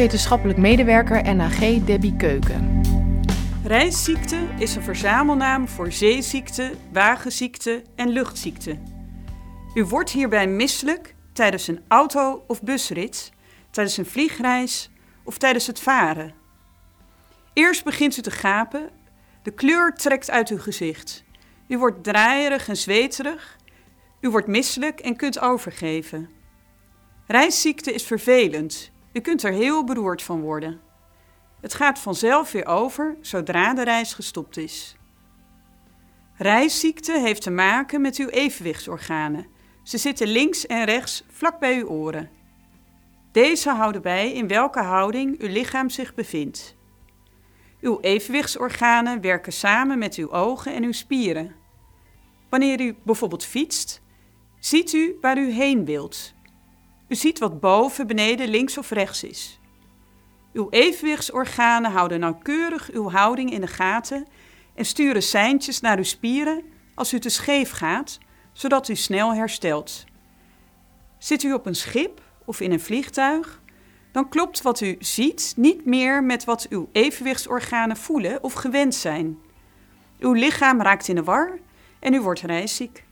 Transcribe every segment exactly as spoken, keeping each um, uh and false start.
wetenschappelijk medewerker N A G Debbie Keuken. Reisziekte is een verzamelnaam voor zeeziekte, wagenziekte en luchtziekte. U wordt hierbij misselijk tijdens een auto- of busrit, tijdens een vliegreis of tijdens het varen. Eerst begint u te gapen, de kleur trekt uit uw gezicht. U wordt draaierig en zweterig, u wordt misselijk en kunt overgeven. Reisziekte is vervelend, u kunt er heel beroerd van worden. Het gaat vanzelf weer over zodra de reis gestopt is. Reisziekte heeft te maken met uw evenwichtsorganen. Ze zitten links en rechts vlak bij uw oren. Deze houden bij in welke houding uw lichaam zich bevindt. Uw evenwichtsorganen werken samen met uw ogen en uw spieren. Wanneer u bijvoorbeeld fietst, ziet u waar u heen wilt. U ziet wat boven, beneden, links of rechts is. Uw evenwichtsorganen houden nauwkeurig uw houding in de gaten en sturen seintjes naar uw spieren als u te scheef gaat, zodat u snel herstelt. Zit u op een schip of in een vliegtuig, dan klopt wat u ziet niet meer met wat uw evenwichtsorganen voelen of gewend zijn. Uw lichaam raakt in de war en u wordt reisziek.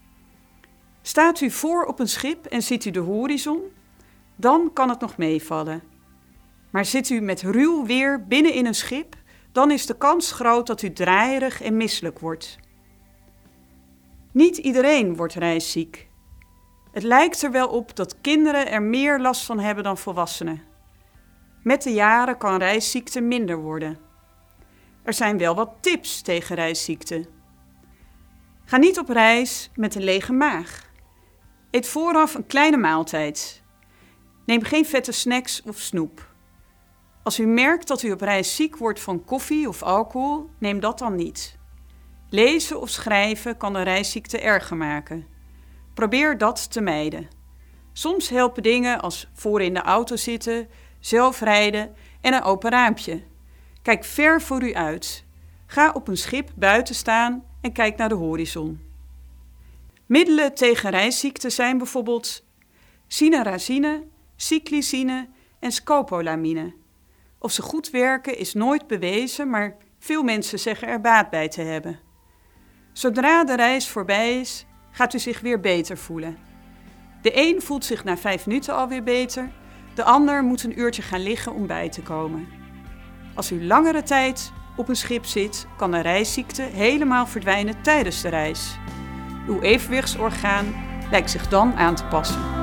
Staat u voor op een schip en ziet u de horizon, dan kan het nog meevallen. Maar zit u met ruw weer binnen in een schip, dan is de kans groot dat u draaierig en misselijk wordt. Niet iedereen wordt reisziek. Het lijkt er wel op dat kinderen er meer last van hebben dan volwassenen. Met de jaren kan reisziekte minder worden. Er zijn wel wat tips tegen reisziekte. Ga niet op reis met een lege maag. Eet vooraf een kleine maaltijd. Neem geen vette snacks of snoep. Als u merkt dat u op reis ziek wordt van koffie of alcohol, neem dat dan niet. Lezen of schrijven kan de reisziekte erger maken. Probeer dat te mijden. Soms helpen dingen als voor in de auto zitten, zelf rijden en een open raampje. Kijk ver voor u uit. Ga op een schip buiten staan en kijk naar de horizon. Middelen tegen reisziekte zijn bijvoorbeeld cinnarazine, cyclisine en scopolamine. Of ze goed werken is nooit bewezen, maar veel mensen zeggen er baat bij te hebben. Zodra de reis voorbij is, gaat u zich weer beter voelen. De een voelt zich na vijf minuten alweer beter, de ander moet een uurtje gaan liggen om bij te komen. Als u langere tijd op een schip zit, kan de reisziekte helemaal verdwijnen tijdens de reis. Uw evenwichtsorgaan lijkt zich dan aan te passen.